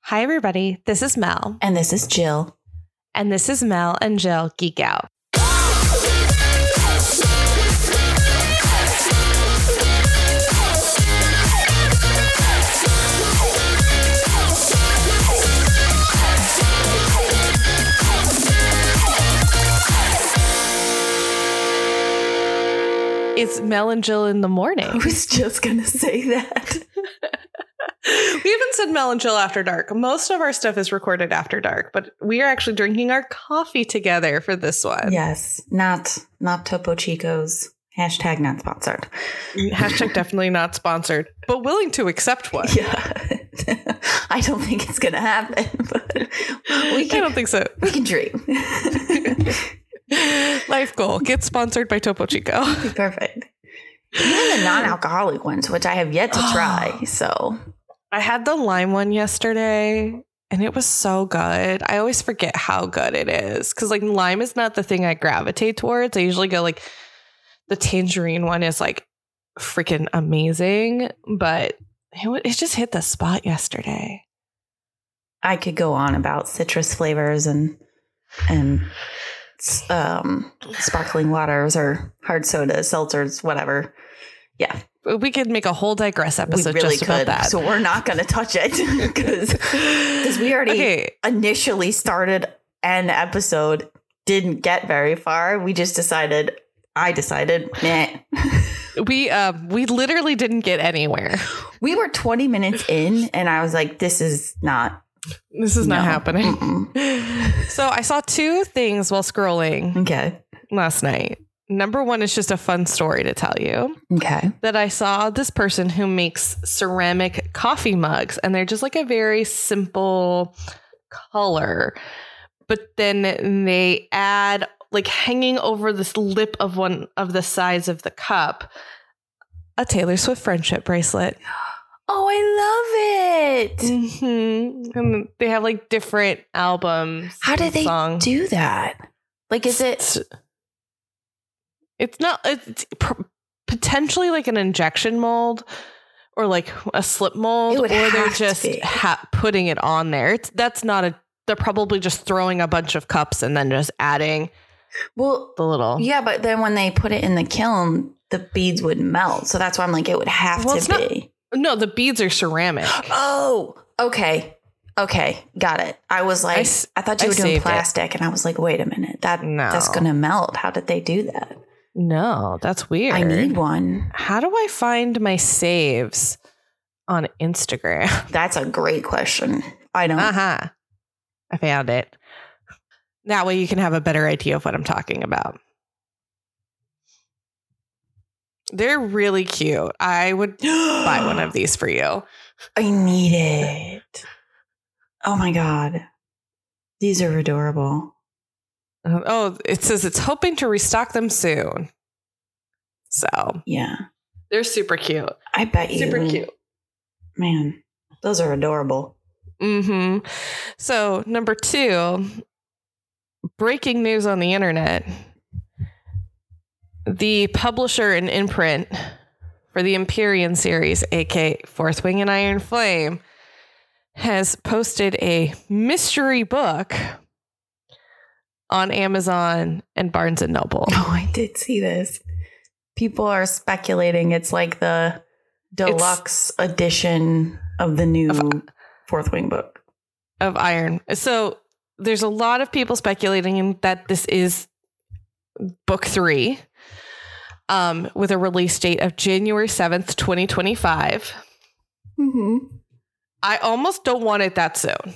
Hi, everybody. This is Mel. And this is Jill. And this is Mel and Jill Geek Out. It's Mel and Jill in the morning. I was just going to say that. We haven't said Mel and Jill after dark. Most of our stuff is recorded after dark, but we are actually drinking our coffee together for this one. Yes, not Topo Chico's. Hashtag not sponsored. Hashtag definitely not sponsored, but willing to accept one. Yeah. I don't think it's going to happen, but I don't think so. We can dream. Life goal, get sponsored by Topo Chico. Perfect. Even the non-alcoholic ones, which I have yet to try, so... I had the lime one yesterday and it was so good. I always forget how good it is because like lime is not the thing I gravitate towards. I usually go like the tangerine one is like freaking amazing, but it just hit the spot yesterday. I could go on about citrus flavors and sparkling waters or hard sodas, seltzers, whatever. Yeah. We could make a whole digress episode we really just about that. So we're not going to touch it because we already initially started an episode, didn't get very far. We just I decided, meh. We literally didn't get anywhere. We were 20 minutes in and I was like, this is not happening. So I saw two things while scrolling last night. Number one is just a fun story to tell you. Okay. That I saw this person who makes ceramic coffee mugs and they're just like a very simple color. But then they add like hanging over this lip of one of the sides of the cup, a Taylor Swift friendship bracelet. Oh, I love it. Mm-hmm. And they have like different albums. How do they do that? Like, is it... It's potentially like an injection mold or like a slip mold, or they're just putting it on there. They're probably just throwing a bunch of cups and then just adding the little. Yeah, but then when they put it in the kiln, the beads would melt. So that's why I'm like, it would have to be. No, the beads are ceramic. Oh, okay. Okay, got it. I was like, I thought you were doing plastic, and I was like, wait a minute, that's going to melt. How did they do that? No, that's weird. I need one. How do I find my saves on Instagram? That's a great question. I don't. I found it. That way you can have a better idea of what I'm talking about. They're really cute. I would buy one of these for you. I need it. Oh my God. These are adorable. Oh, it says it's hoping to restock them soon. So, yeah. They're super cute. I bet you. Super cute. Man, those are adorable. Mm-hmm. So, number 2, breaking news on the internet. The publisher and imprint for the Empyrean series, aka Fourth Wing and Iron Flame, has posted a mystery book on Amazon and Barnes & Noble. Oh, I did see this. People are speculating it's like the deluxe edition of the new Fourth Wing book. Of Iron. So there's a lot of people speculating that this is book 3 with a release date of January 7th, 2025. Mm-hmm. I almost don't want it that soon.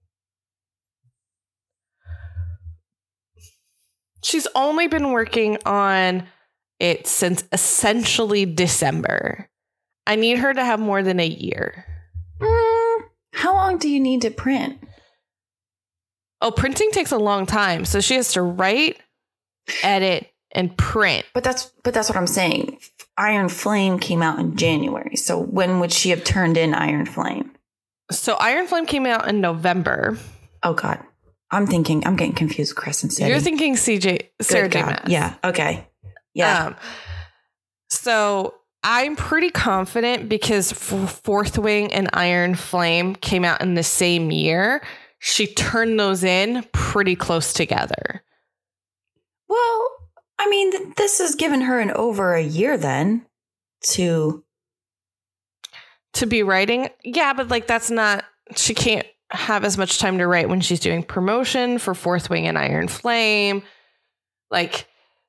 She's only been working on it since essentially December. I need her to have more than a year. How long do you need to print? Oh, printing takes a long time. So she has to write, edit, and print. But that's what I'm saying. Iron Flame came out in January. So when would she have turned in Iron Flame? So Iron Flame came out in November. Oh, God. I'm getting confused with Crescent City. You're thinking Sarah J. Maas. Yeah. Okay. Yeah. So I'm pretty confident because Fourth Wing and Iron Flame came out in the same year. She turned those in pretty close together. Well, I mean, this has given her over a year then to be writing. Yeah, but like that's not, she can't have as much time to write when she's doing promotion for Fourth Wing and Iron Flame. Like,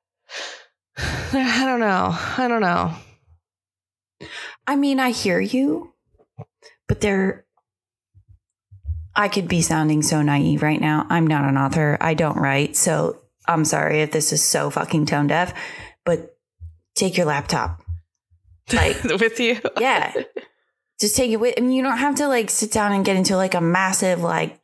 I don't know. I mean, I hear you, but I could be sounding so naive right now. I'm not an author. I don't write. So I'm sorry if this is so fucking tone deaf, but take your laptop. Like with you. Yeah. Just take it with. I mean, you don't have to like sit down and get into like a massive, like,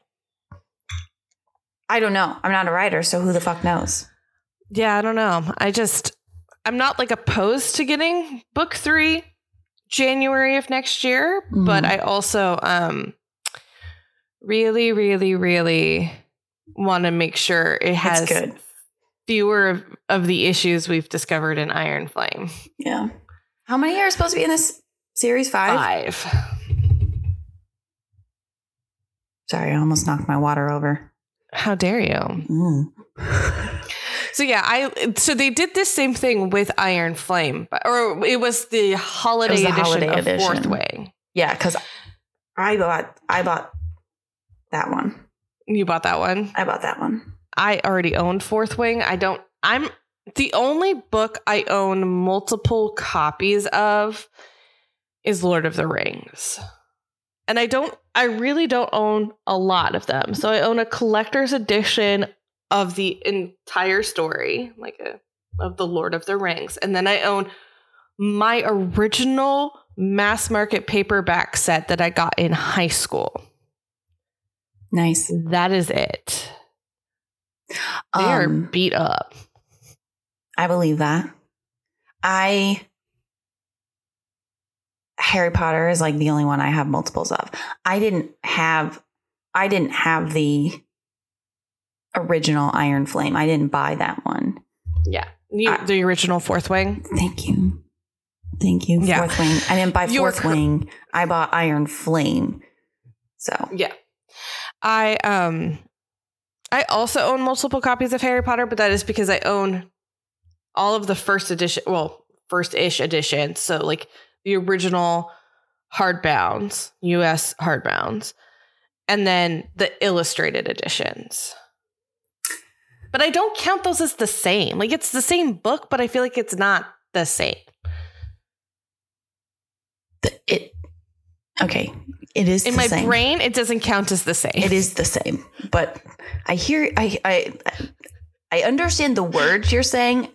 I don't know. I'm not a writer. So who the fuck knows? Yeah, I don't know. I'm not like opposed to getting book 3 January of next year, but I also really, really, really want to make sure it has fewer of the issues we've discovered in Iron Flame. Yeah. How many are supposed to be in this series? 5? 5. Sorry, I almost knocked my water over. How dare you? So yeah, so they did this same thing with Iron Flame, or it was the holiday edition of Fourth Wing. Yeah, because I bought that one. You bought that one? I bought that one. I already owned Fourth Wing. I'm the only book I own multiple copies of is Lord of the Rings. And I really don't own a lot of them. So I own a collector's edition of the entire story, of the Lord of the Rings. And then I own my original mass market paperback set that I got in high school. Nice. That is it. They are beat up. I believe that. Harry Potter is like the only one I have multiples of. I didn't have the original Iron Flame. I didn't buy that one. Yeah. The original Fourth Wing. Thank you. Yeah. Fourth Wing. I didn't buy Fourth Wing. I bought Iron Flame. So yeah. I also own multiple copies of Harry Potter, but that is because I own all of the first ish editions. So like the original hardbounds, US hardbounds, and then the illustrated editions. But I don't count those as the same. Like it's the same book, but I feel like it's not the same. Okay. It is in the same. In my brain, it doesn't count as the same. It is the same. But I understand the words you're saying.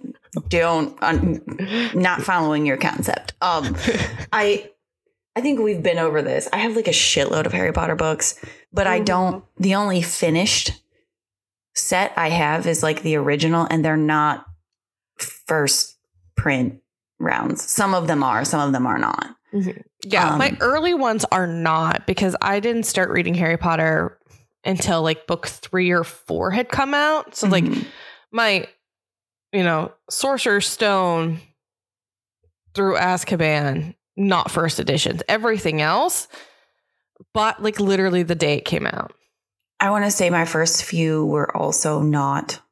Not following your concept. I think we've been over this. I have like a shitload of Harry Potter books, but I don't. The only finished set I have is like the original, and they're not first print rounds. Some of them are, some of them are not. Mm-hmm. Yeah, my early ones are not, because I didn't start reading Harry Potter until like book 3 or 4 had come out. So like my, Sorcerer's Stone through Azkaban, not first editions. Everything else, but like literally the day it came out. I want to say my first few were also not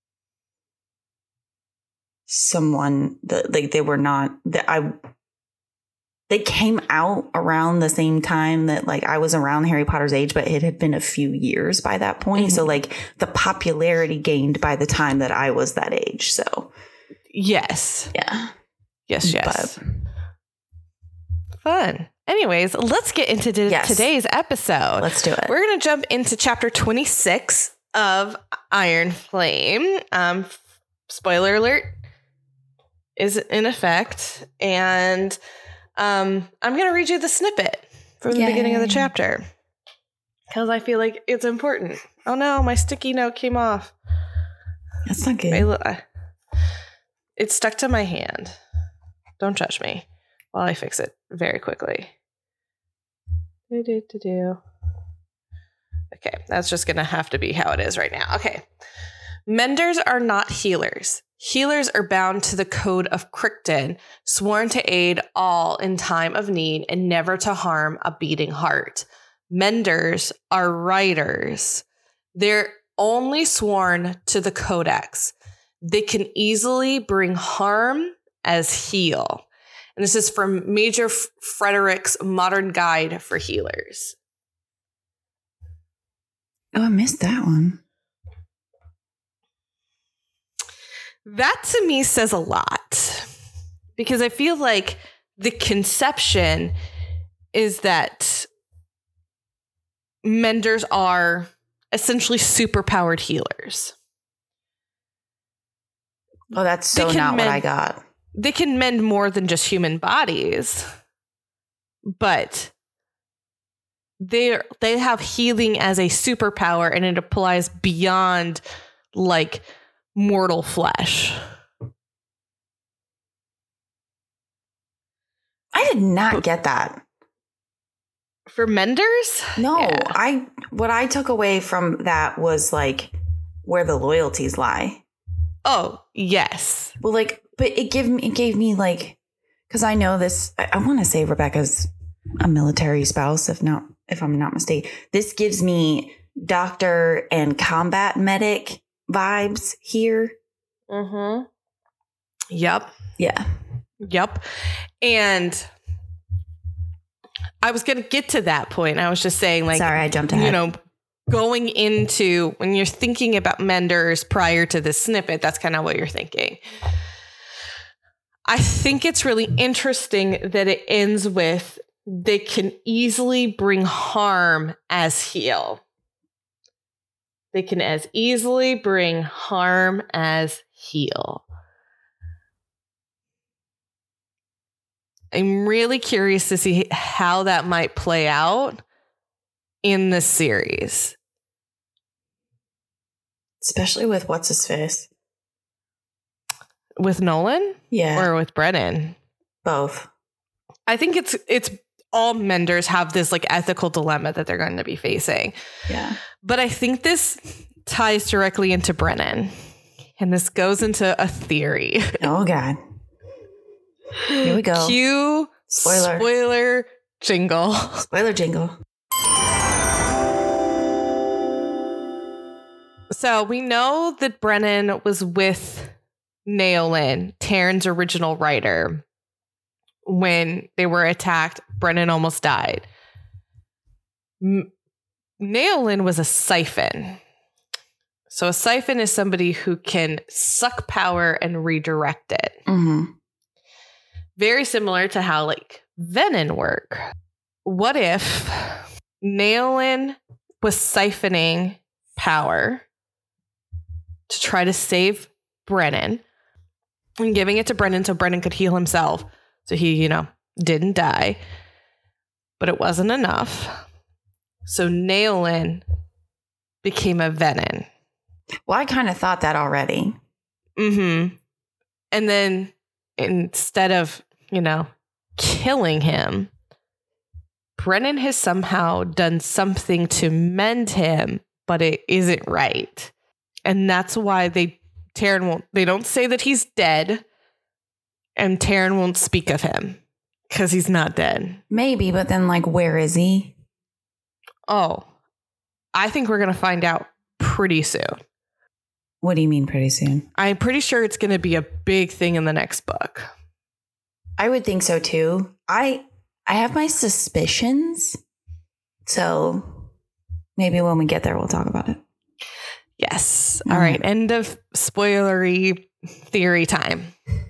someone that like they were not that they came out around the same time that like I was around Harry Potter's age, but it had been a few years by that point. So like the popularity gained by the time that I was that age. So yes. Yeah. Yes. But fun. Anyways, let's get into today's episode. Let's do it. We're going to jump into chapter 26 of Iron Flame. Spoiler alert is in effect. And I'm going to read you the snippet from the beginning of the chapter, because I feel like it's important. Oh no, my sticky note came off. That's not good. It's stuck to my hand. Don't judge me while I fix it very quickly. Okay, that's just going to have to be how it is right now. Okay. Menders are not healers. Healers are bound to the code of Crichton, sworn to aid all in time of need and never to harm a beating heart. Menders are writers. They're only sworn to the codex. They can easily bring harm as heal. And this is from Major Frederick's Modern Guide for Healers. Oh, I missed that one. That to me says a lot, because I feel like the conception is that Menders are essentially superpowered healers. Oh, that's so not what I got. They can mend more than just human bodies, but they have healing as a superpower, and it applies beyond like mortal flesh. I did not get that. For Menders? No, Yeah. What I took away from that was like where the loyalties lie. Oh, yes. Well, like, but it gave me like, because I know this. I want to say Rebecca's a military spouse, if I'm not mistaken. This gives me doctor and combat medic vibes here. Mm-hmm. Yep. Yeah. Yep. And I was going to get to that point. I was just saying, like, sorry, I jumped ahead. Going into when you're thinking about Menders prior to this snippet, that's kind of what you're thinking. I think it's really interesting that it ends with they can easily bring harm as heal. They can as easily bring harm as heal. I'm really curious to see how that might play out in this series. Especially with what's his face? With Nolan? Yeah. Or with Brennan? Both. I think it's all Menders have this like ethical dilemma that they're going to be facing. Yeah. But I think this ties directly into Brennan. And this goes into a theory. Oh, God. Here we go. Cue spoiler jingle. Spoiler jingle. So we know that Brennan was with Naolin, Taryn's original writer. When they were attacked, Brennan almost died. Naolin was a siphon. So a siphon is somebody who can suck power and redirect it. Mm-hmm. Very similar to how like venom work. What if Naolin was siphoning power to try to save Brennan and giving it to Brennan so Brennan could heal himself? So he, didn't die. But it wasn't enough. So Naolin became a venom. Well, I kind of thought that already. Mm-hmm. And then instead of, killing him, Brennan has somehow done something to mend him, but it isn't right. And that's why they don't say that he's dead, and Taryn won't speak of him because he's not dead. Maybe, but then like, where is he? Oh, I think we're going to find out pretty soon. What do you mean pretty soon? I'm pretty sure it's going to be a big thing in the next book. I would think so too. I have my suspicions. So maybe when we get there, we'll talk about it. Yes. All right. End of spoilery theory time.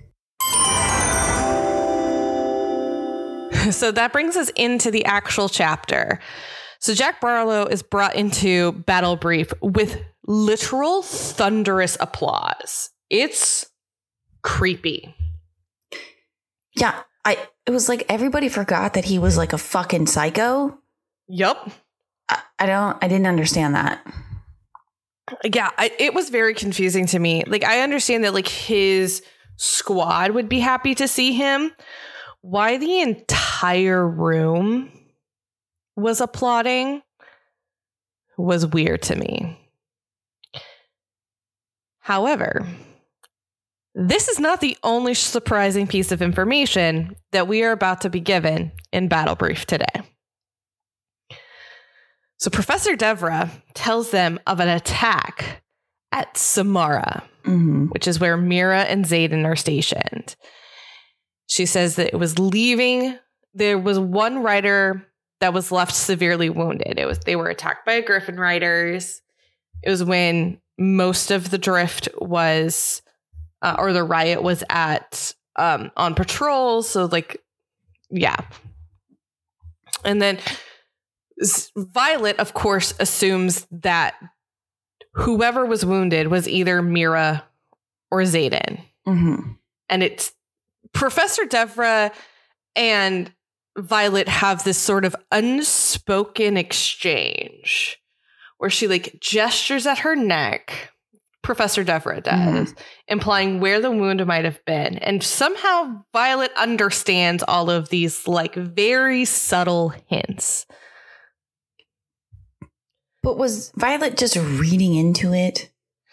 So that brings us into the actual chapter. So Jack Barlow is brought into Battle Brief with literal thunderous applause. It's creepy. Yeah. It was like everybody forgot that he was like a fucking psycho. Yup. I didn't understand that. Yeah, it was very confusing to me. Like, I understand that like his squad would be happy to see him. Why the entire room was applauding was weird to me. However, this is not the only surprising piece of information that we are about to be given in Battle Brief today. So Professor Devra tells them of an attack at Samara, which is where Mira and Xaden are stationed. She says that it was leaving. There was one rider that was left severely wounded. They were attacked by Griffin riders. It was when most of the drift was, or the riot was at on patrol. So yeah. And then Violet, of course, assumes that whoever was wounded was either Mira or Xaden. And it's Professor Devra and Violet have this sort of unspoken exchange where she gestures at her neck. Professor Devra does, implying where the wound might have been. And somehow Violet understands all of these very subtle hints. But was Violet just reading into it?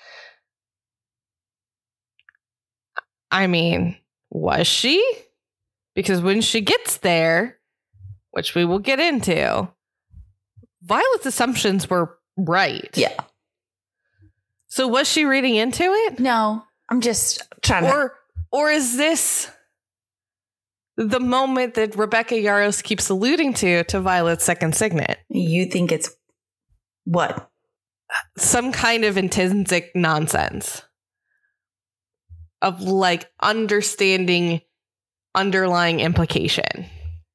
I mean, was she? Because when she gets there, which we will get into, Violet's assumptions were right. Yeah. So was she reading into it? No, I'm just trying to... Or is this the moment that Rebecca Yarros keeps alluding to Violet's second signet? You think it's what? Some kind of intrinsic nonsense of understanding underlying implication.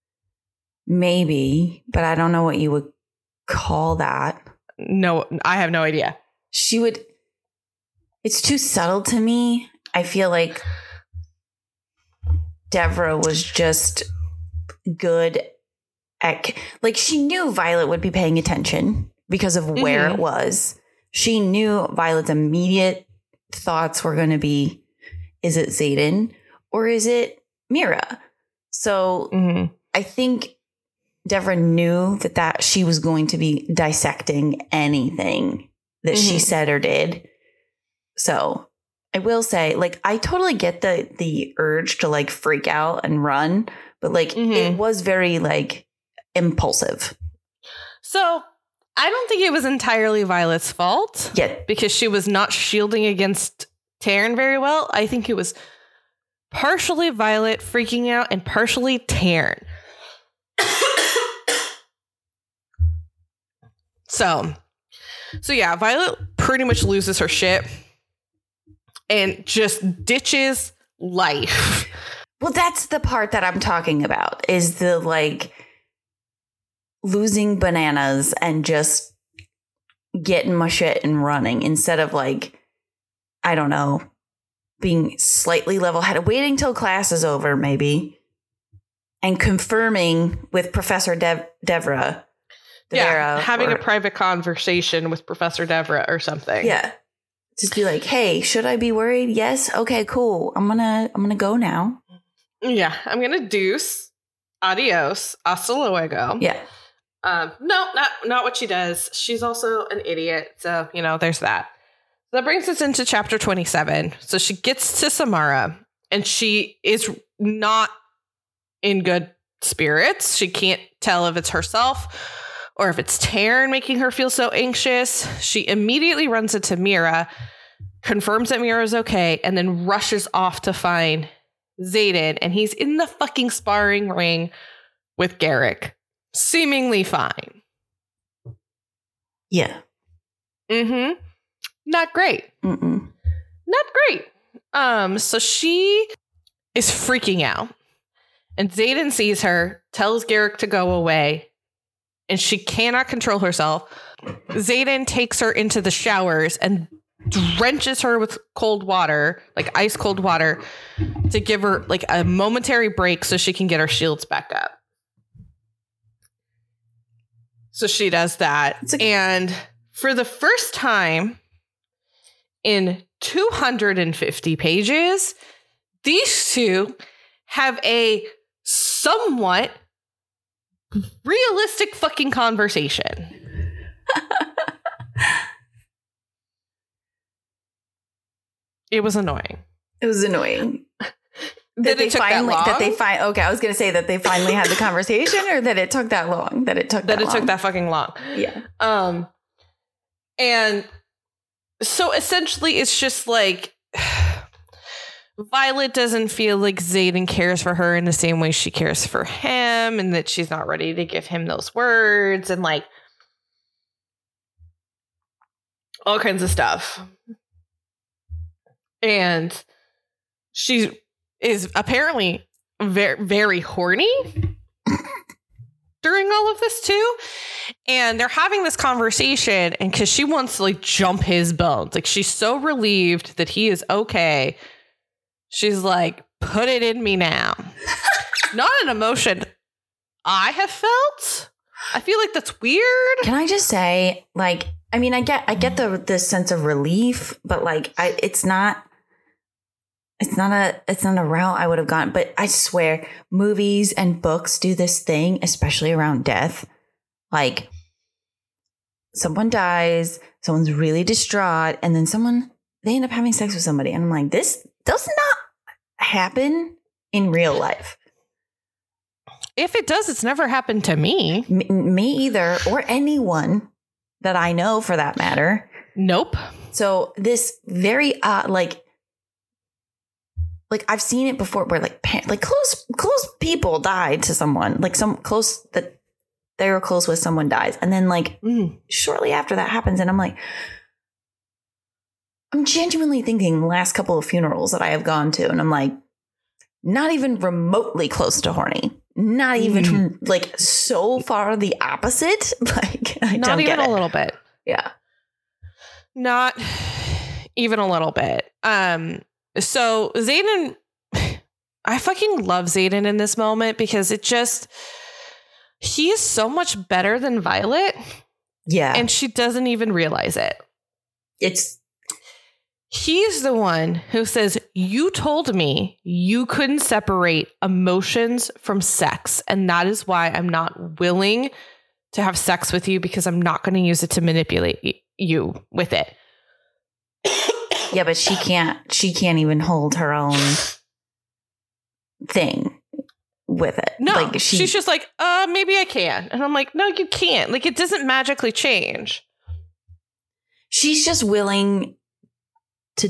Maybe, but I don't know what you would call that. No, I have no idea. She would... It's too subtle to me. I feel like Devra was just good at... she knew Violet would be paying attention because of where it was. She knew Violet's immediate thoughts were going to be, is it Xaden or is it Mira? So I think Devra knew that she was going to be dissecting anything that she said or did. So I will say, I totally get the urge to freak out and run, but it was very impulsive. So I don't think it was entirely Violet's fault. Yeah. Because she was not shielding against Taryn very well. I think it was partially Violet freaking out and partially Taryn. So yeah, Violet pretty much loses her shit and just ditches life. Well, that's the part that I'm talking about, is the losing bananas and just getting my shit and running instead of I don't know, being slightly level-headed, waiting till class is over maybe, and confirming with Professor Devra. Yeah, having a private conversation with Professor Devra or something. Yeah. Just be hey, should I be worried? Yes. Okay, cool. I'm gonna go now. Yeah, I'm gonna deuce. Adios. Hasta luego. Yeah. No, not what she does. She's also an idiot. So, there's that. That brings us into chapter 27. So she gets to Samara and she is not in good spirits. She can't tell if it's herself or if it's Taryn making her feel so anxious. She immediately runs into Mira, confirms that Mira is okay, and then rushes off to find Xaden. And he's in the fucking sparring ring with Garrick, seemingly fine. Yeah. Not great. Not great. So she is freaking out. And Xaden sees her, tells Garrick to go away, and she cannot control herself. Xaden takes her into the showers and drenches her with cold water, ice cold water, to give her a momentary break so she can get her shields back up. So she does that. And for the first time in 250 pages, these two have a somewhat realistic fucking conversation. It was annoying. It was annoying. That it took that long? Okay, I was going to say that they finally had the conversation, or that it took that long. That it took that fucking long. Yeah. And so essentially it's just like Violet doesn't feel like Xaden cares for her in the same way she cares for him, and that she's not ready to give him those words, and like all kinds of stuff. And she is apparently very, very horny during all of this too. And they're having this conversation, and because she wants to like jump his bones. Like, she's so relieved that he is okay. She's like, put it in me now. Not an emotion I have felt. I feel like that's weird. Can I just say, like, I mean, I get the sense of relief, but like, it's not a route I would have gone. But I swear, movies and books do this thing, especially around death. Like, someone dies, someone's really distraught, and then they end up having sex with somebody, and I'm like, this does not happen in real life. If it does, it's never happened to me. Me either, or anyone that I know, for that matter. Nope. So this very like I've seen it before, where like close people died to someone, like some close that they were close with, someone dies, and then like shortly after that happens, and I'm like, I'm genuinely thinking the last couple of funerals that I have gone to, and I'm like, not even remotely close to horny. Not even like so far the opposite. Like, I not don't even get it. A little bit. Yeah. Not even a little bit. So Xaden, I fucking love Xaden in this moment, because he is so much better than Violet. Yeah. And she doesn't even realize it. He's the one who says, you told me you couldn't separate emotions from sex. And that is why I'm not willing to have sex with you, because I'm not going to use it to manipulate you with it. Yeah, but she can't even hold her own thing with it. No, like she's just like, maybe I can. And I'm like, no, you can't. Like, it doesn't magically change. She's just willing to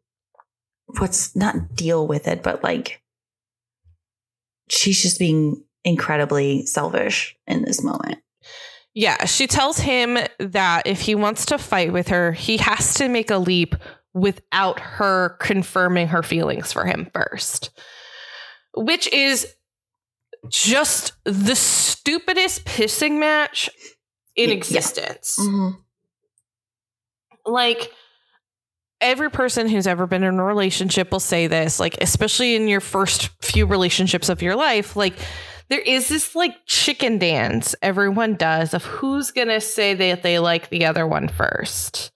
not deal with it, but like, she's just being incredibly selfish in this moment. Yeah, she tells him that if he wants to fight with her, he has to make a leap without her confirming her feelings for him first, which is just the stupidest pissing match in existence. Yeah. Mm-hmm. Like, every person who's ever been in a relationship will say this, like, especially in your first few relationships of your life, like, there is this like chicken dance everyone does of who's going to say that they like the other one first.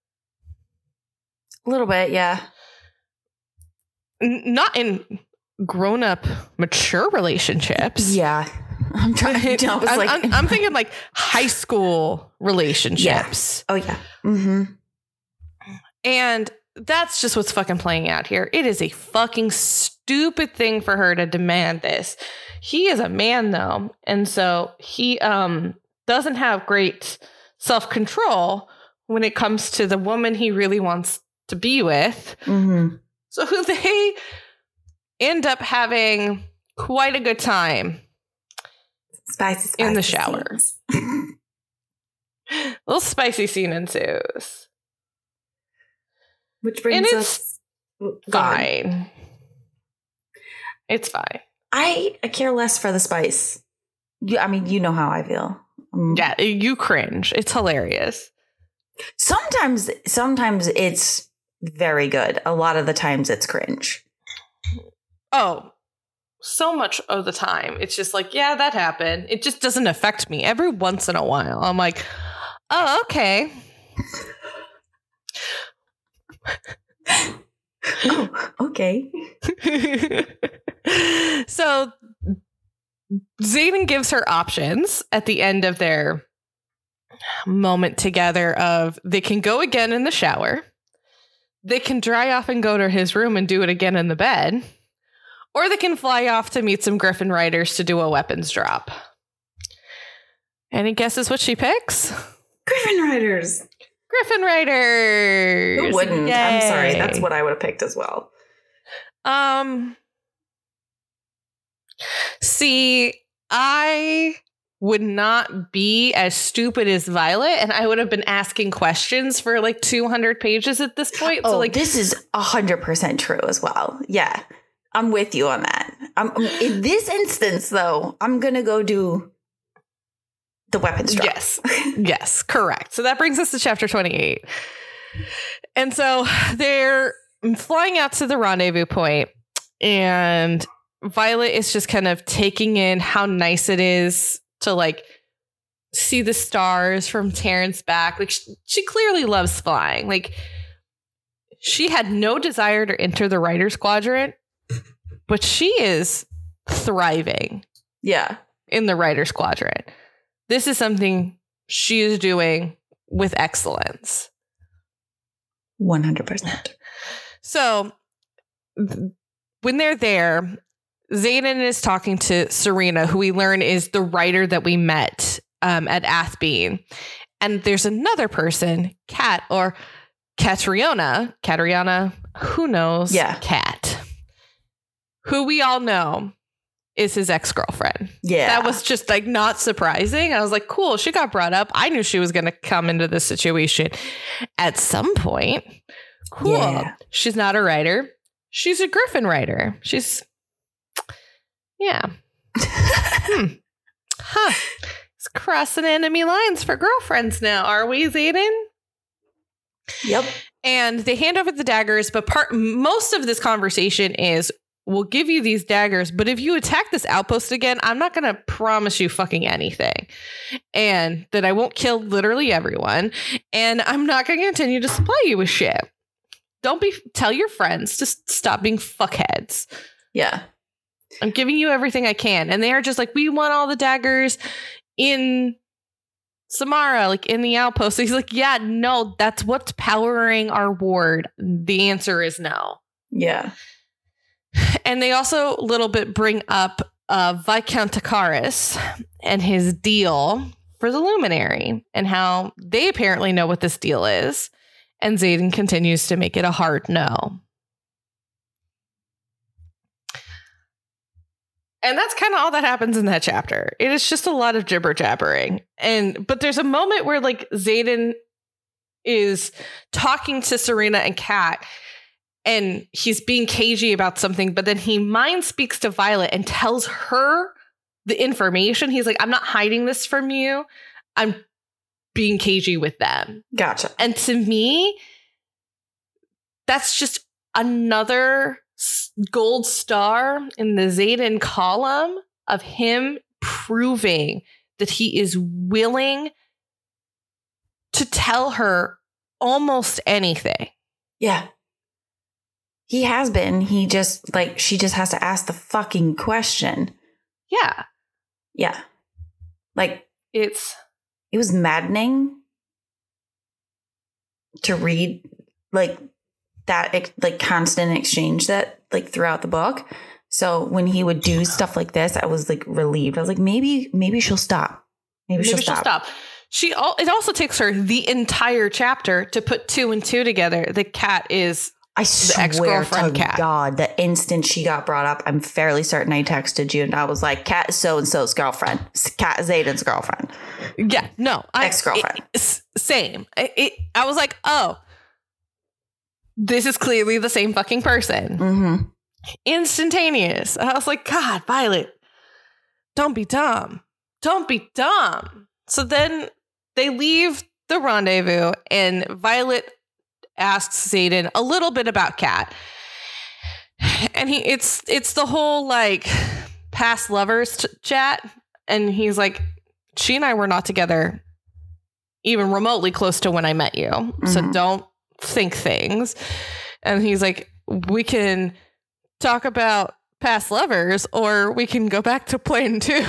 A little bit, yeah. Not in grown-up, mature relationships. Yeah. I'm trying to I'm thinking like high school relationships. Yeah. Oh, yeah. Mm-hmm. And that's just what's fucking playing out here. It is a fucking stupid thing for her to demand this. He is a man, though. And so he doesn't have great self-control when it comes to the woman he really wants to be with. Mm-hmm. So they end up having quite a good time. Spicy in the shower. A little spicy scene ensues. Which brings us fine. It's fine. I care less for the spice. I mean, you know how I feel. Yeah, you cringe. It's hilarious. Sometimes it's very good. A lot of the times it's cringe. Oh, so much of the time. It's just like, yeah, that happened. It just doesn't affect me. Every once in a while, I'm like, oh, okay. Oh, okay. So Xaden gives her options at the end of their moment together of they can go again in the shower. they can dry off and go to his room and do it again in the bed. Or they can fly off to meet some Griffin riders to do a weapons drop. Any guesses what she picks? Griffin riders. Griffin riders. Who wouldn't? Yay. I'm sorry. That's what I would have picked as well. See, I would not be as stupid as Violet, and I would have been asking questions for like 200 pages at this point. Oh, so like this is 100% true as well. Yeah, I'm with you on that. In this instance, though, I'm going to go do the weapons drop. Yes, correct. So that brings us to chapter 28. And so they're flying out to the rendezvous point, and Violet is just kind of taking in how nice it is to like see the stars from Terrence back. Like she clearly loves flying. Like she had no desire to enter the Rider Squadron, but she is thriving. Yeah. In the Rider Squadron. This is something she is doing with excellence. 100%. So when they're there, Xaden is talking to Serena, who we learn is the writer that we met at Athbean. And there's another person, Kat, or Catriona, who knows? Yeah. Kat, who we all know is his ex-girlfriend. Yeah. That was just like not surprising. I was like, cool, she got brought up. I knew she was going to come into this situation at some point. Cool. Yeah. She's not a writer. She's a Griffin writer. She's... Yeah. Huh. It's crossing enemy lines for girlfriends now, are we, Xaden? Yep. And they hand over the daggers, but most of this conversation is, we'll give you these daggers, but if you attack this outpost again, I'm not going to promise you fucking anything. And that I won't kill literally everyone. And I'm not going to continue to supply you with shit. Tell your friends to stop being fuckheads. Yeah. I'm giving you everything I can. And they are just like, we want all the daggers in Samara, like in the outpost. So he's like, yeah, no, that's what's powering our ward. The answer is no. Yeah. And they also a little bit bring up Viscount Takaris and his deal for the Luminary and how they apparently know what this deal is. And Xaden continues to make it a hard no. And that's kind of all that happens in that chapter. It is just a lot of jibber jabbering. But there's a moment where like Xaden is talking to Serena and Kat, and he's being cagey about something, but then he mind speaks to Violet and tells her the information. He's like, I'm not hiding this from you. I'm being cagey with them. Gotcha. And to me, that's just another gold star in the Xaden column of him proving that he is willing to tell her almost anything. Yeah. He has been. He just she just has to ask the fucking question. Yeah. Yeah. It was maddening to read that constant exchange that throughout the book. So when he would do stuff like this, I was relieved. I was like, maybe she'll stop. Maybe she'll stop. It also takes her the entire chapter to put 2 and 2 together. The Cat is I swear to God, the instant she got brought up, I'm fairly certain I texted you and I was like, Cat is so-and-so's girlfriend. Cat is Xaden's girlfriend. Yeah, no. Ex-girlfriend. Same. I was like, oh, this is clearly the same fucking person. Mm-hmm. Instantaneous. I was like, God, Violet, don't be dumb. Don't be dumb. So then they leave the rendezvous and Violet asks Xaden a little bit about Kat. And it's the whole past lovers chat. And he's like, she and I were not together even remotely close to when I met you. Mm-hmm. So don't think things. And he's like, we can talk about past lovers or we can go back to plan 2.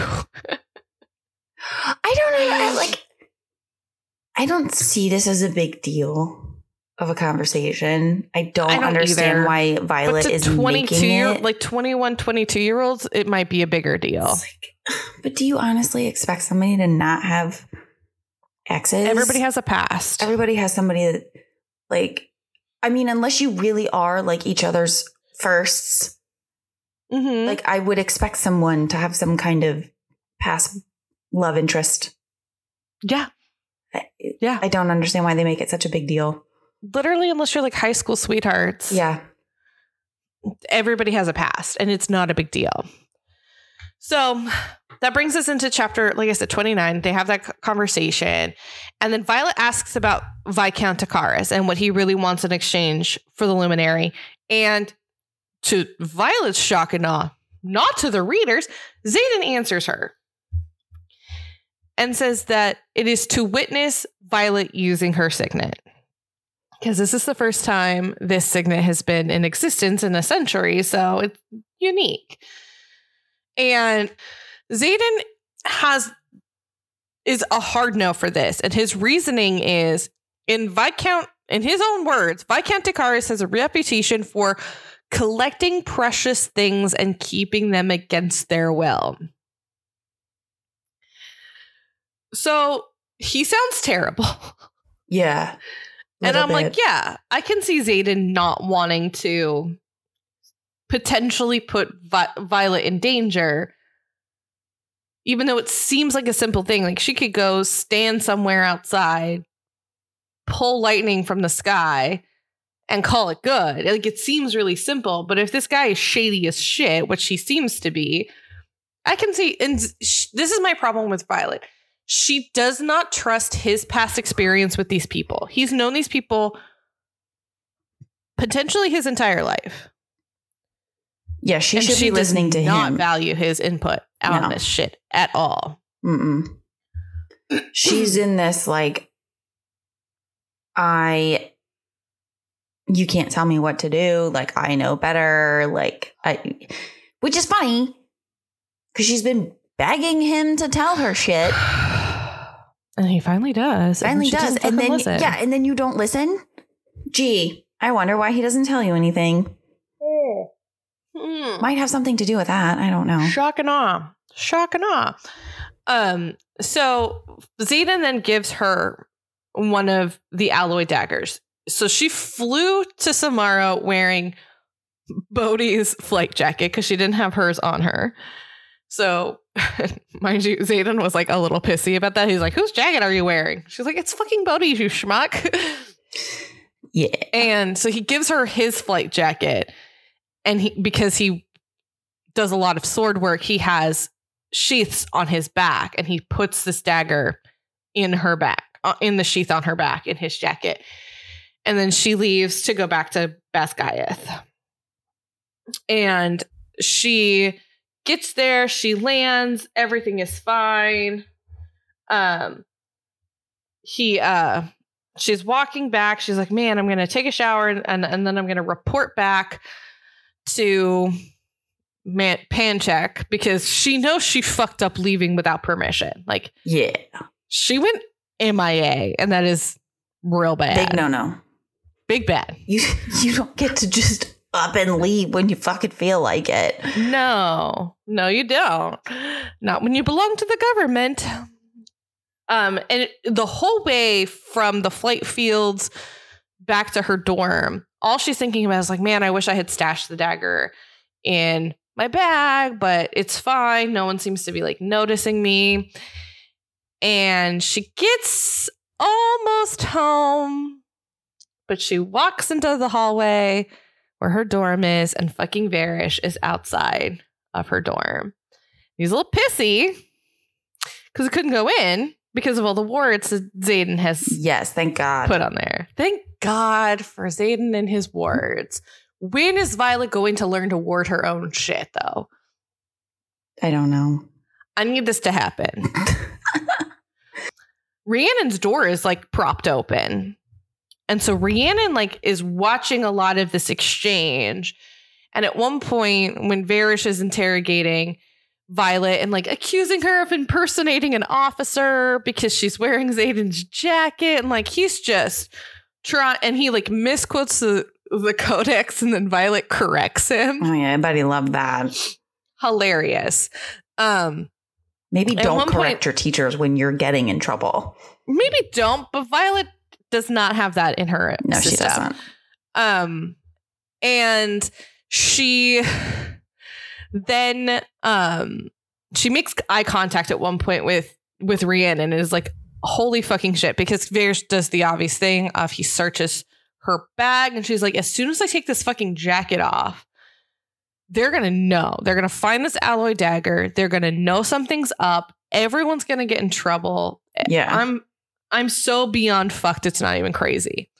I don't know. I don't see this as a big deal. of a conversation. I don't understand either. why Violet is making it. Like 21, 22-year-olds, it might be a bigger deal. But do you honestly expect somebody to not have exes? Everybody has a past. Everybody has somebody that, like, I mean, unless you really are like each other's firsts, like I would expect someone to have some kind of past love interest. Yeah. I don't understand why they make it such a big deal. Literally, unless you're like high school sweethearts. Yeah. Everybody has a past and it's not a big deal. So that brings us into chapter, like I said, 29. They have that conversation. And then Violet asks about Viscount Takaris and what he really wants in exchange for the Luminary. And to Violet's shock and awe, not to the readers, Xaden answers her and says that it is to witness Violet using her signet. Because this is the first time this signet has been in existence in a century, so it's unique. And Xaden is a hard no for this, and his reasoning is, in his own words, Viscount Takaris has a reputation for collecting precious things and keeping them against their will. So he sounds terrible. Yeah. And I'm like, yeah, I can see Xaden not wanting to potentially put Violet in danger, even though it seems like a simple thing. Like, she could go stand somewhere outside, pull lightning from the sky, and call it good. Like, it seems really simple, but if this guy is shady as shit, which he seems to be, I can see, and this is my problem with Violet. She does not trust his past experience with these people. He's known these people potentially his entire life. Yeah, she should be listening to him. Not value his input on this shit at all. She's in this like, you can't tell me what to do. Like, I know better. Like, which is funny because she's been begging him to tell her shit. And he finally does. And then, listen. yeah, and then you don't listen. Gee, I wonder why he doesn't tell you anything. Might have something to do with that. I don't know. Shock and awe. So Xaden then gives her one of the alloy daggers. So she flew to Samara wearing Bodhi's flight jacket because she didn't have hers on her. So, mind you, Xaden was like a little pissy about that. He's like, whose jacket are you wearing? She's like, it's fucking Bodhi's, you schmuck. Yeah. And so he gives her his flight jacket. And because he does a lot of sword work, he has sheaths on his back. And he puts this dagger in her back, in the sheath on her back in his jacket. And then she leaves to go back to Basgiath. And she gets there, she lands, everything is fine. She's walking back. She's like, man, I'm going to take a shower and then I'm going to report back to Pancheck because she knows she fucked up leaving without permission. Like, yeah, she went MIA, and that is real bad. Big no. Big bad. You don't get to just up and leave when you fucking feel like it. No, you don't. Not when you belong to the government. And the whole way from the flight fields back to her dorm, all she's thinking about is like, man, I wish I had stashed the dagger in my bag, but it's fine. No one seems to be like noticing me. And she gets almost home, but she walks into the hallway where her dorm is, and fucking Varish is outside of her dorm. He's a little pissy because he couldn't go in because of all the wards that Xaden has thank God. Put on there. Thank God for Xaden and his wards. When is Violet going to learn to ward her own shit, though? I don't know. I need this to happen. Rhiannon's door is like propped open. And so Rhiannon like is watching a lot of this exchange. And at one point when Varish is interrogating Violet and like accusing her of impersonating an officer because she's wearing Xaden's jacket, and like he's just and he like misquotes the codex, and then Violet corrects him. Oh yeah, I bet he loved that. Hilarious. Maybe don't correct your teachers when you're getting in trouble. Maybe don't, but Violet does not have that in her system. She doesn't. And she then she makes eye contact at one point with Rhiannon and is like, holy fucking shit, because Varys does the obvious thing of he searches her bag, and she's like, as soon as I take this fucking jacket off, they're gonna know. They're gonna find this alloy dagger. They're gonna know something's up. Everyone's gonna get in trouble. Yeah. I'm so beyond fucked, it's not even crazy.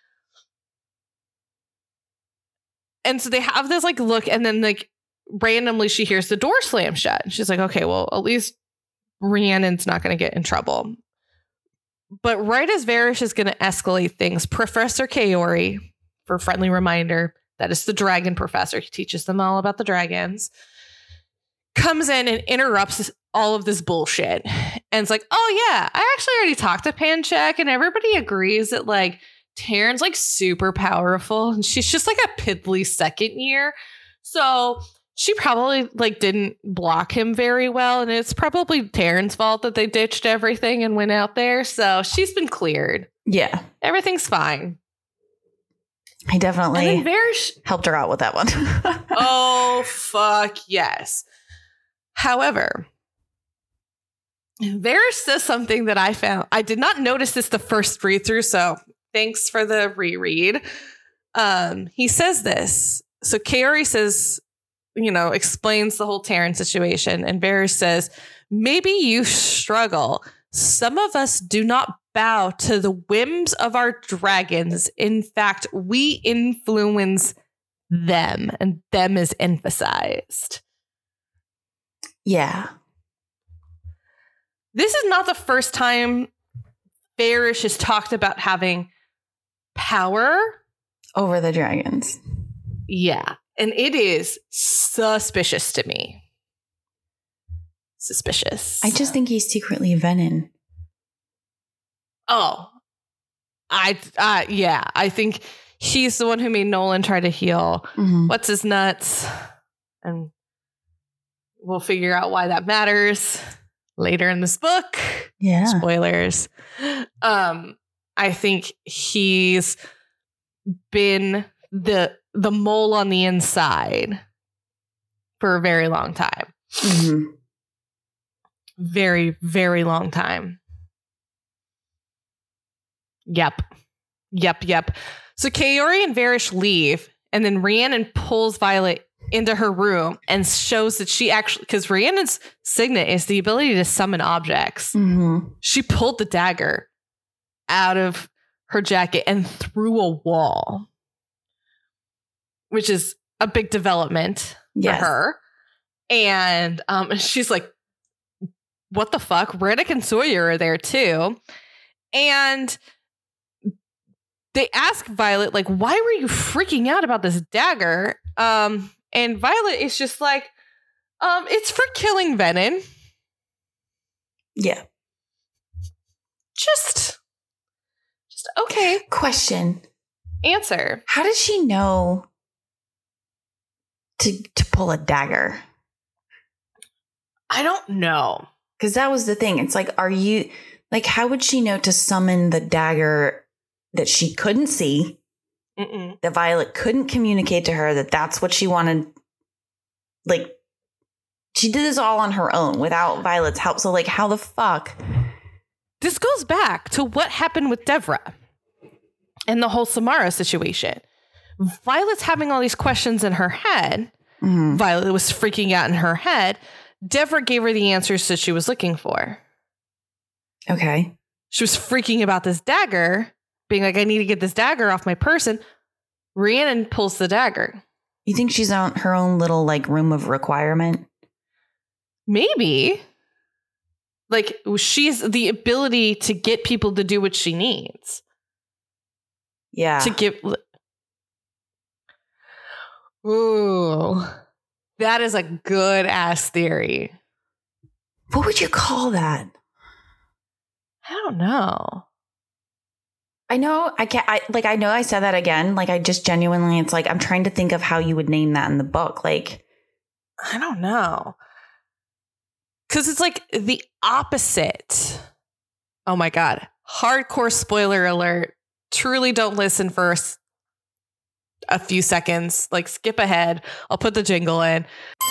And so they have this like look, and then like randomly she hears the door slam shut. She's like, okay, well, at least Rhiannon's not gonna get in trouble. But right as Varys is gonna escalate things, Professor Kaori, for friendly reminder, that is the dragon professor, he teaches them all about the dragons, comes in and interrupts all of this bullshit. And it's like, oh yeah, I actually already talked to Panchek, and everybody agrees that like Taryn's like super powerful, and she's just like a piddly second year. So she probably like didn't block him very well, and it's probably Taryn's fault that they ditched everything and went out there. So she's been cleared. Yeah. Everything's fine. I definitely Varys helped her out with that one. Oh, fuck yes. However, Varys says something that I found. I did not notice this the first read through, so thanks for the reread. He says this. So Kaori says, explains the whole Taryn situation, and Varys says, maybe you struggle. Some of us do not bow to the whims of our dragons. In fact, we influence them, and them is emphasized. Yeah. This is not the first time Varys has talked about having power over the dragons. Yeah. And it is suspicious to me. Suspicious. I just think he's secretly Venom. Oh. Yeah. I think he's the one who made Nolan try to heal. Mm-hmm. What's his nuts? And we'll figure out why that matters later in this book. Yeah. Spoilers. I think he's been the mole on the inside for a very long time. Mm-hmm. Very, very long time. Yep. So Kaori and Varys leave, and then Rhiannon pulls Violet into her room and shows that she actually, because Rhiannon's signet is the ability to summon objects. Mm-hmm. She pulled the dagger out of her jacket and through a wall, which is a big development for her. And she's like, what the fuck? Riddick and Sawyer are there too. And they ask Violet, like, why were you freaking out about this dagger? And Violet is just like, it's for killing Venom. Yeah. Just okay. Question. Answer. How did she know to pull a dagger? I don't know. Because that was the thing. It's like, how would she know to summon the dagger that she couldn't see? Mm-mm. That Violet couldn't communicate to her that that's what she wanted. Like, she did this all on her own without Violet's help. So, like, how the fuck? This goes back to what happened with Devra and the whole Samara situation. Violet's having all these questions in her head. Mm-hmm. Violet was freaking out in her head. Devra gave her the answers that she was looking for. Okay. She was freaking about this dagger, being like, I need to get this dagger off my person. Rhiannon pulls the dagger. You think she's on her own little, like, room of requirement? Maybe. Like, she's the ability to get people to do what she needs. Yeah. To give. Ooh. That is a good ass theory. What would you call that? I don't know. I know I know I said that again. Like, I just genuinely, it's like, I'm trying to think of how you would name that in the book. Like, I don't know. Because it's like the opposite. Oh my God. Hardcore spoiler alert. Truly don't listen for a few seconds. Like, skip ahead. I'll put the jingle in.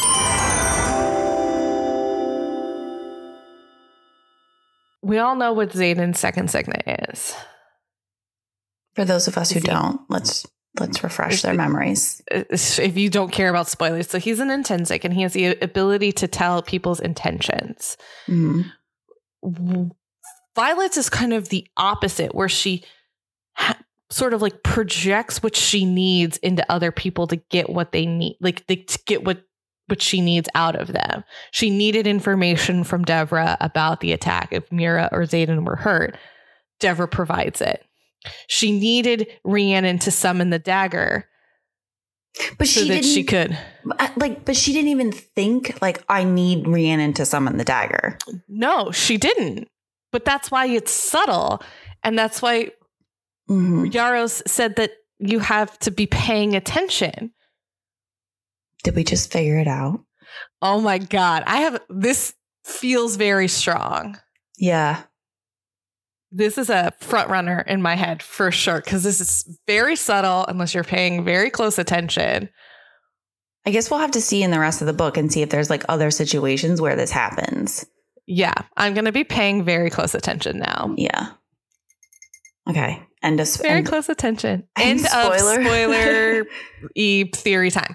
We all know what Xaden's second signet is. for those of us who don't, let's refresh their memories. If you don't care about spoilers. So he's an intrinsic, and he has the ability to tell people's intentions. Mm-hmm. Violet's is kind of the opposite, where she sort of like projects what she needs into other people to get what they need, like to get what she needs out of them. She needed information from Devra about the attack if Mira or Xaden were hurt. Devra provides it. She needed Rhiannon to summon the dagger, but she could. But she didn't even think like, I need Rhiannon to summon the dagger. No, she didn't. But that's why it's subtle, and that's why Yaros said that you have to be paying attention. Did we just figure it out? Oh my God, this feels very strong. Yeah. This is a front runner in my head for sure, because this is very subtle unless you're paying very close attention. I guess we'll have to see in the rest of the book and see if there's like other situations where this happens. Yeah, I'm going to be paying very close attention now. Yeah. Okay. Very close attention. End of spoiler theory time.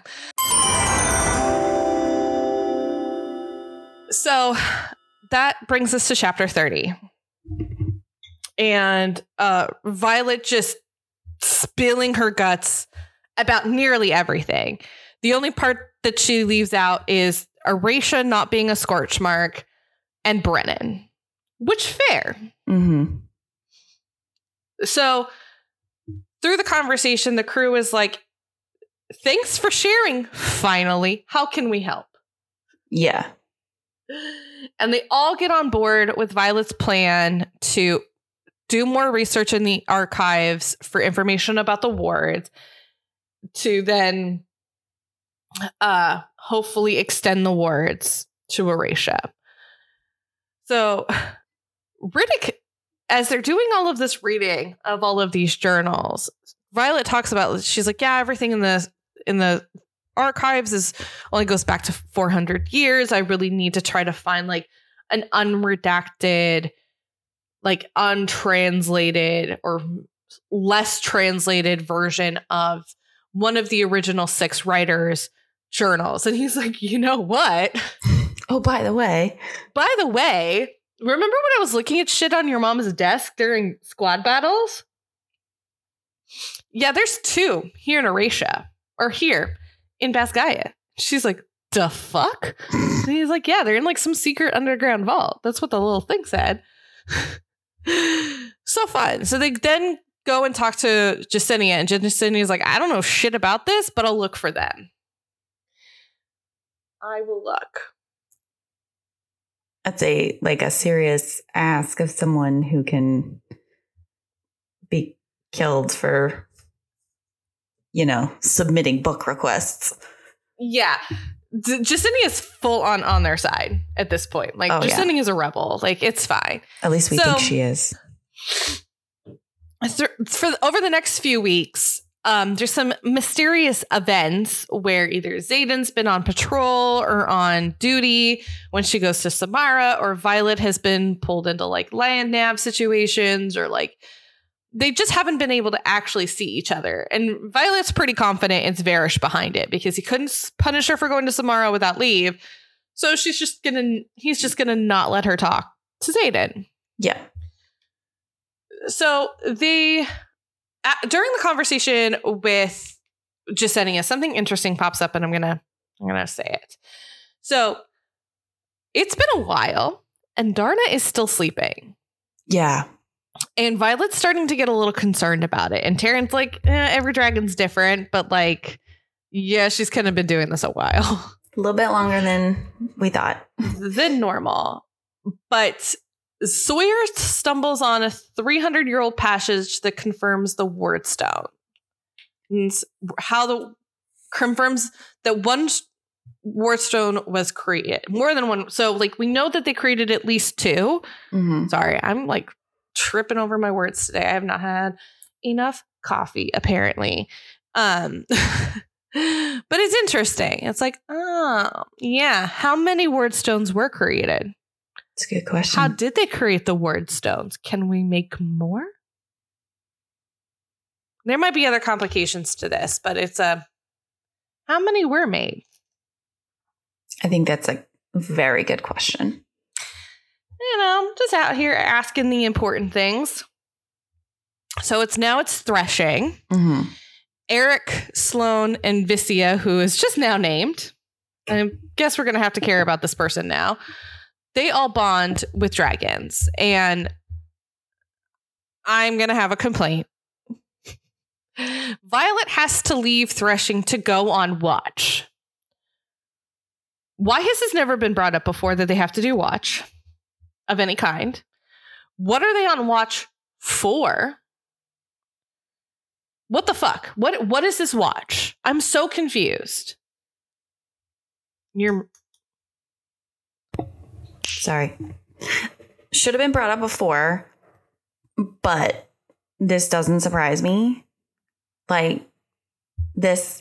So that brings us to chapter 30. And Violet just spilling her guts about nearly everything. The only part that she leaves out is Arisha not being a scorch mark and Brennan, which fair. Mm-hmm. So through the conversation, the crew is like, thanks for sharing. Finally, how can we help? Yeah. And they all get on board with Violet's plan to do more research in the archives for information about the wards, to then hopefully extend the wards to Arisha. So Riddick, as they're doing all of this reading of all of these journals, Violet talks about, she's like, yeah, everything in the archives only goes back to 400 years. I really need to try to find like an unredacted, like untranslated or less translated version of one of the original 6 writers' journals. And he's like, you know what? Oh, by the way, remember when I was looking at shit on your mom's desk during squad battles? Yeah, there's 2 here in Arisha, or here in Basgaia. She's like, the fuck? And he's like, yeah, they're in like some secret underground vault. That's what the little thing said. So fun. So they then go and talk to Jesinia, and Jesinia like, I don't know shit about this, but I'll look for them. I will look. That's a serious ask of someone who can be killed for, submitting book requests. Yeah. Jesinia is full on their side at this point. Like, Jesinia is a rebel. Like, it's fine. At least we think she is. Over the next few weeks, there's some mysterious events where either Xaden's been on patrol or on duty when she goes to Samara, or Violet has been pulled into like land nav situations, or like they just haven't been able to actually see each other. And Violet's pretty confident it's Varish behind it, because he couldn't punish her for going to Samara without leave. So he's just gonna not let her talk to Xaden. Yeah. So they, during the conversation with Jesinia, something interesting pops up, and I'm gonna say it. So it's been a while, and Darna is still sleeping. Yeah. And Violet's starting to get a little concerned about it. And Terran's like, every dragon's different, but like, yeah, she's kind of been doing this a while. A little bit longer than we thought. Than normal. But Sawyer stumbles on a 300-year-old passage that confirms the word stone. Confirms that one word stone was created. More than one. So, like, we know that they created at least two. Mm-hmm. Sorry, I'm like tripping over my words today. I have not had enough coffee, apparently. But it's interesting. It's like, oh, yeah. How many word stones were created? That's a good question. How did they create the word stones? Can we make more? There might be other complications to this, but it's how many were made? I think that's a very good question. You know, just out here asking the important things. So it's threshing. Mm-hmm. Eric, Sloane, and Vicia, who is just now named. I guess we're going to have to care about this person now. They all bond with dragons. And I'm going to have a complaint. Violet has to leave threshing to go on watch. Why has this never been brought up before that they have to do watch of any kind? What are they on watch for? What the fuck? What is this watch? I'm so confused. Sorry. Should have been brought up before, but this doesn't surprise me. Like, this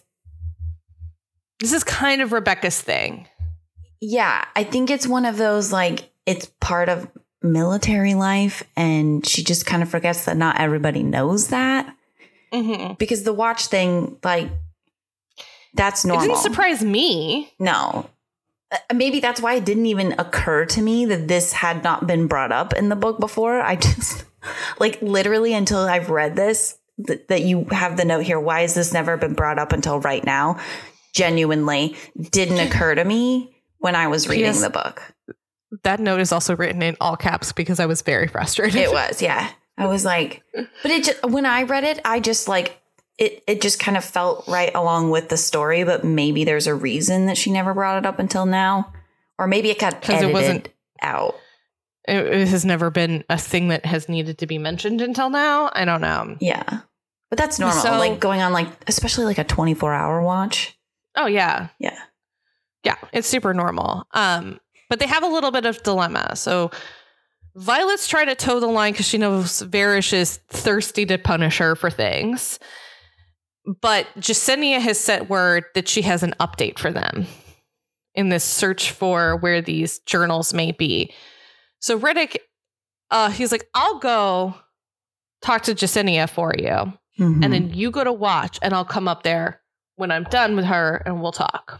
is kind of Rebecca's thing. Yeah, I think it's one of those, like, it's part of military life, and she just kind of forgets that not everybody knows that. Mm-hmm. Because the watch thing, like, that's normal. It didn't surprise me. No. Maybe that's why it didn't even occur to me that this had not been brought up in the book before. I just, like, literally until I've read this, that you have the note here, why has this never been brought up until right now? Genuinely didn't occur to me when I was reading the book. That note is also written in all caps because I was very frustrated. It was, yeah. I was like, but it just, when I read it, I just like, it just kind of felt right along with the story, but maybe there's a reason that she never brought it up until now. Or maybe it got edited out. It has never been a thing that has needed to be mentioned until now. I don't know. Yeah. But that's normal. So, like going on, like, especially like a 24-hour watch. Oh, yeah. Yeah. Yeah. It's super normal. But they have a little bit of dilemma. So Violet's trying to toe the line because she knows Varish is thirsty to punish her for things. But Jasenia has sent word that she has an update for them in this search for where these journals may be. So Riddick, he's like, I'll go talk to Jasenia for you. Mm-hmm. And then you go to watch and I'll come up there when I'm done with her and we'll talk.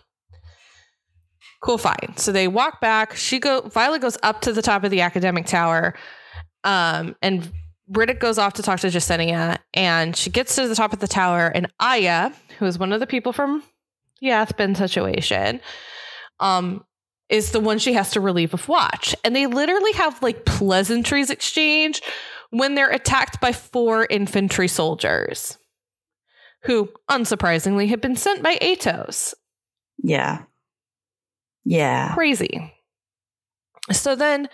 Cool, fine. So they walk back. Violet goes up to the top of the academic tower. And Riddick goes off to talk to Jasenia, and she gets to the top of the tower, and Aya, who is one of the people from the Athben situation, is the one she has to relieve of watch. And they literally have like pleasantries exchange when they're attacked by 4 infantry soldiers who, unsurprisingly, have been sent by Atos. Yeah. Yeah. Crazy. So then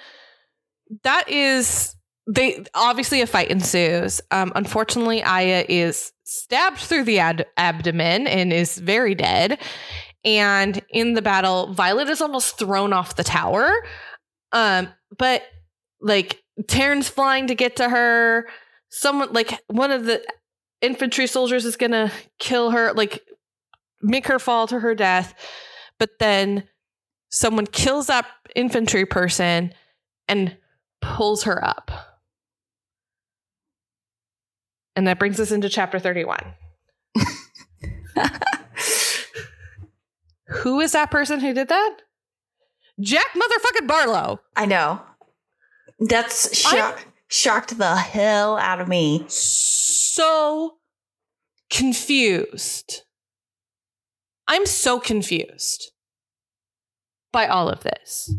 obviously a fight ensues. Unfortunately, Aya is stabbed through the abdomen and is very dead. And in the battle, Violet is almost thrown off the tower. But like Taryn's flying to get to her. Someone, like one of the infantry soldiers, is going to kill her, like make her fall to her death. But then someone kills that infantry person and pulls her up. And that brings us into chapter 31. Who is that person who did that? Jack motherfucking Barlow. I know. That's shocked the hell out of me. So confused. I'm so confused by all of this.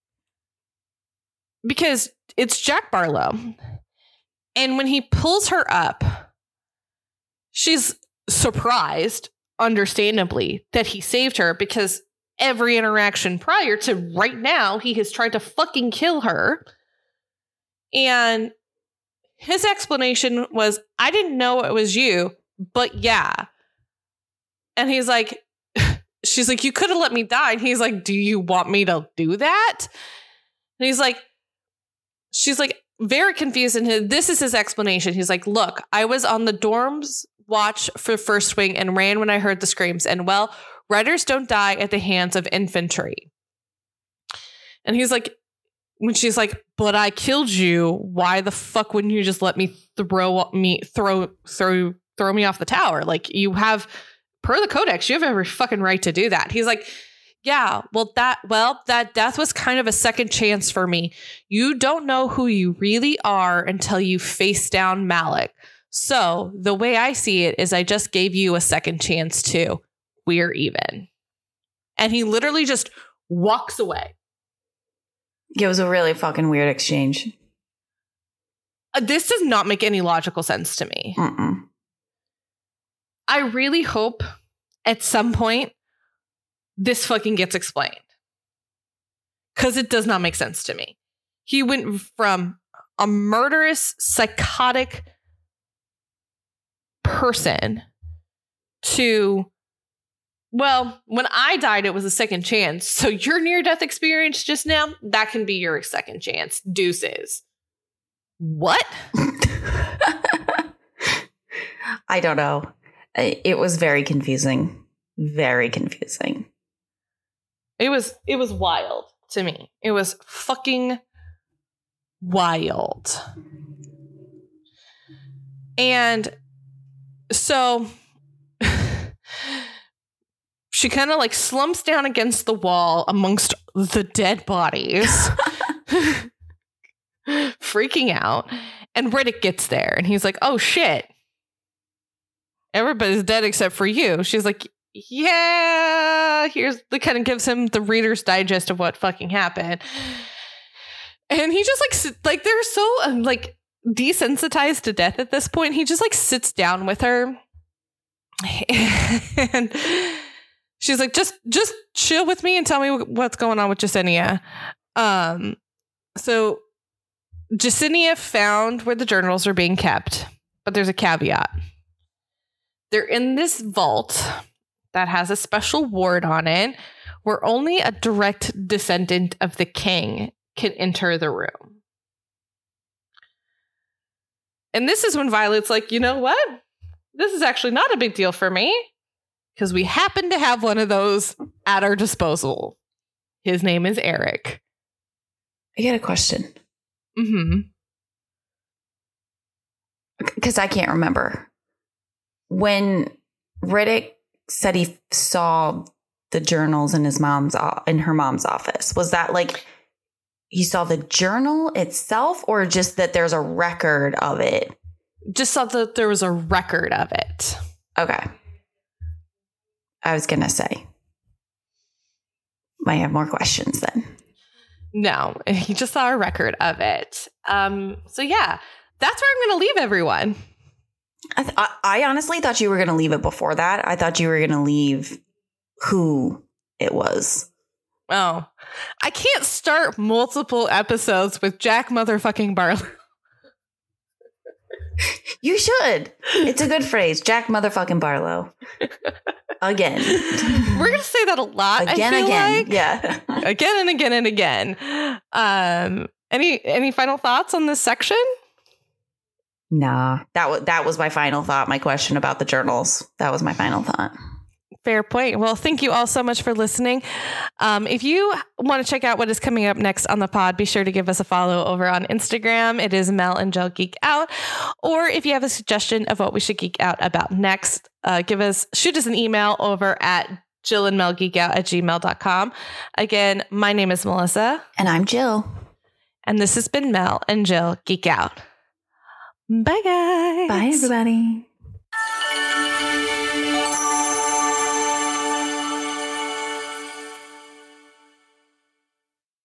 Because it's Jack Barlow. And when he pulls her up, she's surprised, understandably, that he saved her, because every interaction prior to right now, he has tried to fucking kill her. And his explanation was, I didn't know it was you, but yeah. And he's like, she's like, you could have let me die. And he's like, do you want me to do that? And he's like, she's like, very confused. And this is his explanation. He's like, look, I was on the dorm's watch for first wing and ran when I heard the screams. And well, Riders don't die at the hands of infantry. And he's like, when she's like, but I killed you, why the fuck wouldn't you just let me throw me off the tower? Like, you have, per the codex, you have every fucking right to do that. He's like, yeah, that death was kind of a second chance for me. You don't know who you really are until you face down Malik. So the way I see it is I just gave you a second chance too. We're even. And he literally just walks away. It was a really fucking weird exchange. This does not make any logical sense to me. Mm-mm. I really hope at some point this fucking gets explained. Because it does not make sense to me. He went from a murderous, psychotic person to, well, when I died, it was a second chance. So your near-death experience just now, that can be your second chance. Deuces. What? I don't know. It was very confusing. Very confusing. It was wild to me. It was fucking wild. And so she kind of like slumps down against the wall amongst the dead bodies, freaking out. And Riddick gets there and he's like, oh shit. Everybody's dead except for you. She's like, yeah, here's the kind of gives him the Reader's Digest of what fucking happened. And he just like they're so like desensitized to death at this point. He just like sits down with her. And she's like, just chill with me and tell me what's going on with Jesinia. So Jesinia found where the journals are being kept, but there's a caveat. They're in this vault that has a special ward on it where only a direct descendant of the king can enter the room. And this is when Violet's like, you know what? This is actually not a big deal for me because we happen to have one of those at our disposal. His name is Eric. I got a question. Mm-hmm. Because I can't remember. When Riddick said he saw the journals in her mom's office, was that like he saw the journal itself or just that there's a record of it? Just saw that there was a record of it. Okay. I was going to say. Might have more questions then. No, he just saw a record of it. So yeah, that's where I'm going to leave everyone. I honestly thought you were going to leave it before that. I thought you were going to leave who it was. Oh, I can't start multiple episodes with Jack motherfucking Barlow. You should. It's a good phrase. Jack motherfucking Barlow. Again. We're going to say that a lot. Again. Like. Yeah. Again and again and again. Any final thoughts on this section? Nah, that was my final thought. My question about the journals. That was my final thought. Fair point. Well, thank you all so much for listening. If you want to check out what is coming up next on the pod, be sure to give us a follow over on Instagram. It is Mel and Jill Geek Out. Or if you have a suggestion of what we should geek out about next, shoot us an email over at jillandmelgeekout@gmail.com. Again, my name is Melissa. And I'm Jill. And this has been Mel and Jill Geek Out. Bye, guys. Bye, everybody.